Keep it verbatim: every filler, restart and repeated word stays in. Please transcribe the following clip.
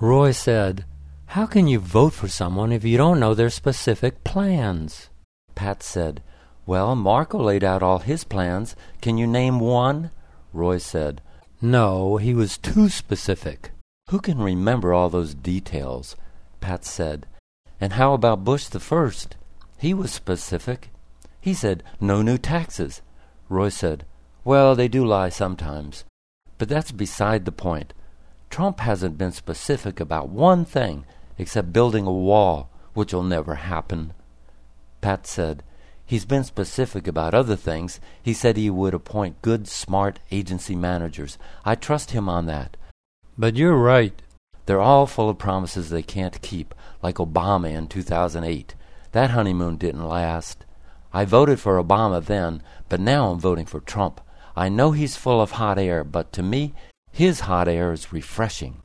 Roy said, "How can you vote for someone if you don't know their specific plans?" Pat said, "Well, Marco laid out all his plans. Can you name one?" Roy said, "No, he was too specific." "Who can remember all those details?" Pat said, "And how about Bush the first? He was specific. He said no new taxes." Roy said, "Well, they do lie sometimes. But that's beside the point. Trump hasn't been specific about one thing except building a wall, which'll never happen." Pat said, "He's been specific about other things. He said he would appoint good, smart agency managers. I trust him on that." "But you're right. "They're all full of promises they can't keep, like Obama in two thousand eight. That honeymoon didn't last. I voted for Obama then, but now I'm voting for Trump. I know he's full of hot air, but to me, his hot air is refreshing."